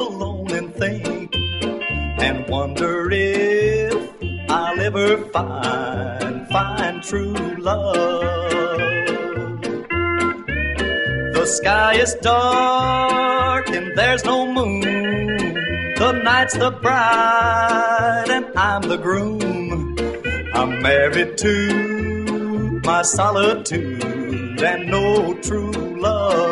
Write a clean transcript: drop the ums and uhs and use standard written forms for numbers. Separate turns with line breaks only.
alone and think and wonder if I'll ever find true love. The sky is dark and there's no moon. The night's the bride and I'm the groom. I'm married to my solitude and no true love.